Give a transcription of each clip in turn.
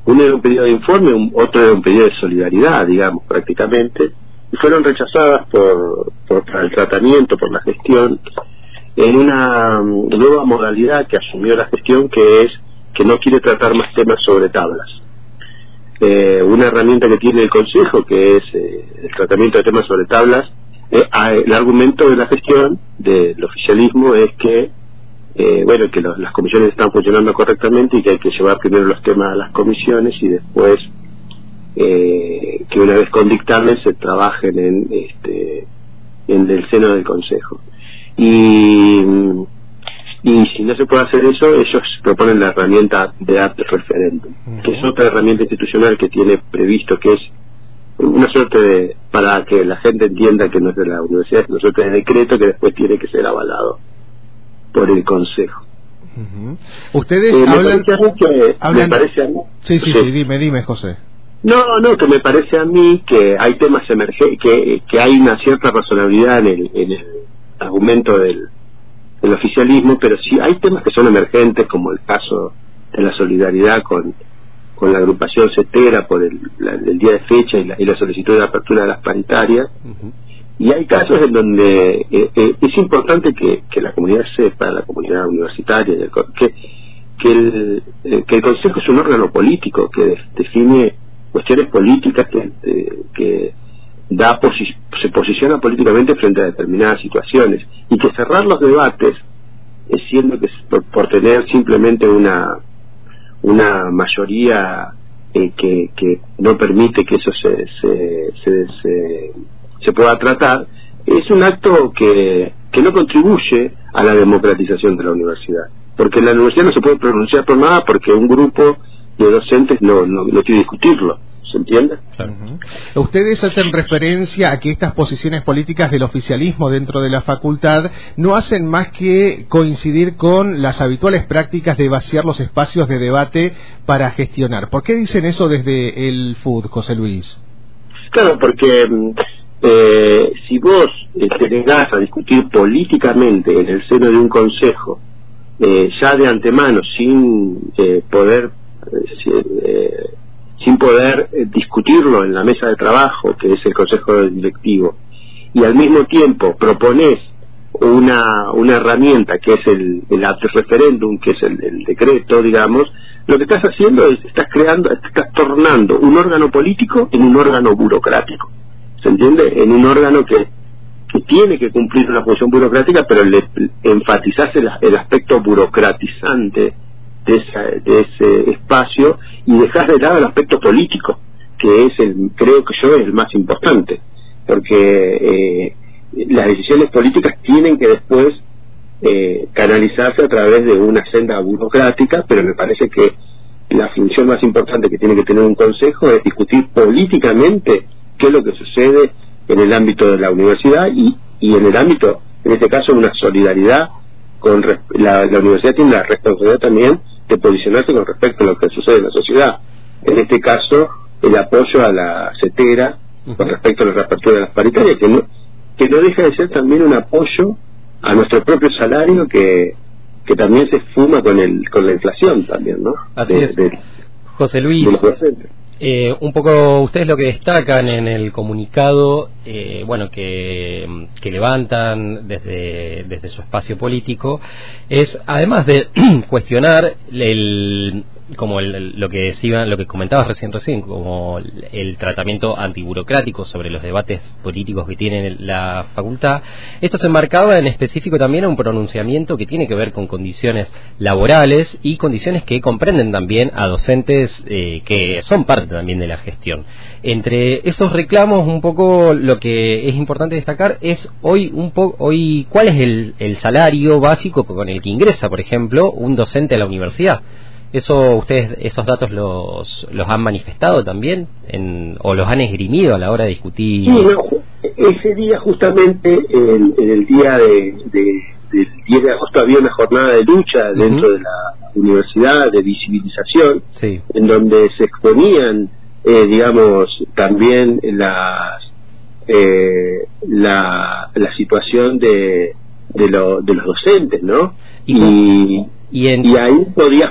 Uno era un pedido de informe, otro era un pedido de solidaridad, digamos, prácticamente, y fueron rechazadas por el tratamiento, por la gestión, en una nueva modalidad que asumió la gestión, que es que no quiere tratar más temas sobre tablas. Una herramienta que tiene el Consejo, que es el tratamiento de temas sobre tablas, el argumento de la gestión del oficialismo es que que las comisiones están funcionando correctamente y que hay que llevar primero los temas a las comisiones y después que una vez con dictamen se trabajen en el seno del Consejo. Y si no se puede hacer eso, ellos proponen la herramienta de ad referendum, que es otra herramienta institucional que tiene previsto, que es una suerte de, para que la gente entienda que no es de la universidad, es una suerte de decreto que después tiene que ser avalado por el Consejo. Ustedes me parece a mí. Sí, dime, José. No, que me parece a mí que hay temas emergentes, que hay una cierta razonabilidad en el argumento del oficialismo, pero sí hay temas que son emergentes, como el caso de la solidaridad con la agrupación CETERA por el día de fecha y la solicitud de apertura de las paritarias. Y hay casos en donde es importante que la comunidad sepa, la comunidad universitaria, que el Consejo es un órgano político que define cuestiones políticas, que se posiciona políticamente frente a determinadas situaciones, y que cerrar los debates, siendo que por tener simplemente una mayoría que no permite que eso se pueda tratar, es un acto que no contribuye a la democratización de la universidad, porque la universidad no se puede pronunciar por nada porque un grupo de docentes no quiere discutirlo. ¿Se entiende? Ustedes hacen referencia a que estas posiciones políticas del oficialismo dentro de la facultad no hacen más que coincidir con las habituales prácticas de vaciar los espacios de debate para gestionar. ¿Por qué dicen eso desde el FUD, José Luis? Claro, porque si vos te negás a discutir políticamente en el seno de un consejo, ya de antemano, sin poder discutirlo en la mesa de trabajo, que es el consejo directivo, y al mismo tiempo propones una herramienta que es el ad referendum, que es el decreto, digamos, lo que estás haciendo es estás tornando un órgano político en un órgano burocrático. ¿Se entiende? En un órgano que tiene que cumplir una función burocrática, pero le enfatizás el aspecto burocratizante de ese espacio y dejar de lado el aspecto político, que es creo que yo es el más importante, porque las decisiones políticas tienen que después canalizarse a través de una senda burocrática, pero me parece que la función más importante que tiene que tener un consejo es discutir políticamente qué es lo que sucede en el ámbito de la universidad y en el ámbito, en este caso, una solidaridad con la universidad tiene la responsabilidad también de posicionarse con respecto a lo que sucede en la sociedad. En este caso, el apoyo a la CETERA con respecto a la reapertura de las paritarias, que no deja de ser también un apoyo a nuestro propio salario que también se esfuma con la inflación también, ¿no? Así es. José Luis, un poco ustedes lo que destacan en el comunicado, que levantan desde su espacio político, es además de cuestionar lo que comentabas recién, como el tratamiento antiburocrático sobre los debates políticos que tiene la facultad. Esto se enmarcaba en específico también a un pronunciamiento que tiene que ver con condiciones laborales y condiciones que comprenden también a docentes que son parte también de la gestión. Entre esos reclamos, un poco lo que es importante destacar es hoy cuál es el salario básico con el que ingresa, por ejemplo, un docente a la universidad. ¿Ustedes esos datos los han manifestado también o los han esgrimido a la hora de discutir? Sí, ese día justamente, en el día del 10 de agosto, había una jornada de lucha dentro de la universidad, de visibilización, sí, en donde se exponían, también la situación de los docentes, ¿no? Y Y ahí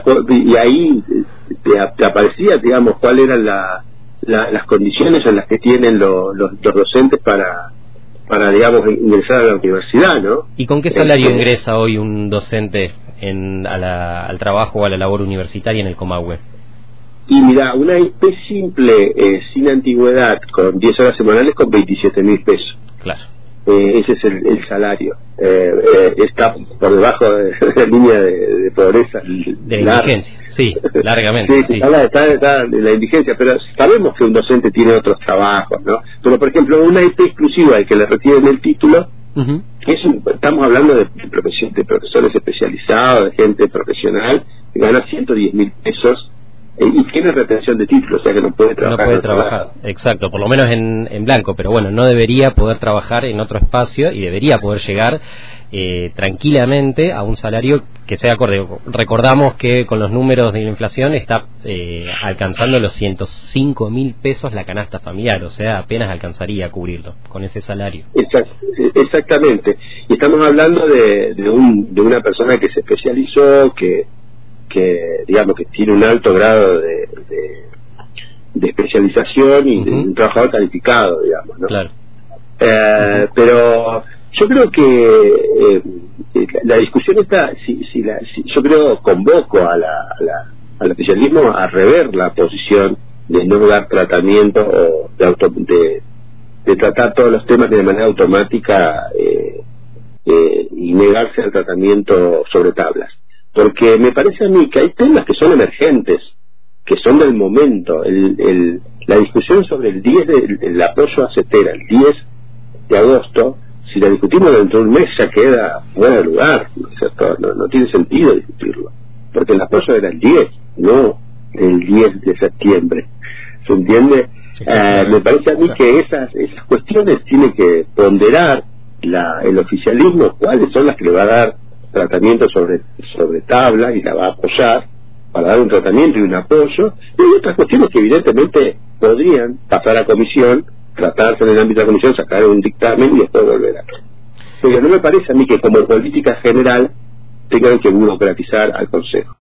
te aparecía, digamos, cuáles eran las condiciones en las que tienen los docentes para digamos ingresar a la universidad, ¿no? ¿Y con qué salario ingresa hoy un docente al trabajo o a la labor universitaria en el Comahue? Y mira, una IP simple, sin antigüedad, con 10 horas semanales, con 27.000 pesos. Claro. Ese es el salario. Está por debajo de la línea de pobreza. De indigencia, sí, largamente. Sí. Está en la indigencia, pero sabemos que un docente tiene otros trabajos, ¿no? Pero, por ejemplo, una IP exclusiva al que le retienen el título, estamos hablando de profesores especializados, de gente profesional, que gana 110.000 pesos. Y tiene retención de títulos, o sea que no puede trabajar. No puede trabajar, exacto, por lo menos en blanco, pero bueno, no debería poder trabajar en otro espacio y debería poder llegar tranquilamente a un salario que sea acorde. Recordamos que con los números de la inflación está alcanzando los 105.000 pesos la canasta familiar, o sea, apenas alcanzaría a cubrirlo con ese salario. Exactamente, y estamos hablando de una persona que se especializó, que digamos que tiene un alto grado de especialización y de un trabajador calificado, digamos, ¿no? Claro. Pero yo creo que la discusión está, yo creo convoco al oficialismo a rever la posición de no dar tratamiento o de tratar todos los temas de manera automática y negarse al tratamiento sobre tablas. Porque me parece a mí que hay temas que son emergentes, que son del momento. La discusión sobre el apoyo a CETERA, el 10 de agosto, si la discutimos dentro de un mes ya queda fuera de lugar, ¿no es cierto? No tiene sentido discutirlo, porque el apoyo era el 10, no el 10 de septiembre. ¿Se entiende? Me parece a mí que esas cuestiones tiene que ponderar el oficialismo, cuáles son las que le va a dar tratamiento sobre tabla y la va a apoyar para dar un tratamiento y un apoyo, y hay otras cuestiones que evidentemente podrían pasar a comisión, tratarse en el ámbito de la comisión, sacar un dictamen y después volver a... Pero no me parece a mí que como política general tengan que burocratizar al Consejo.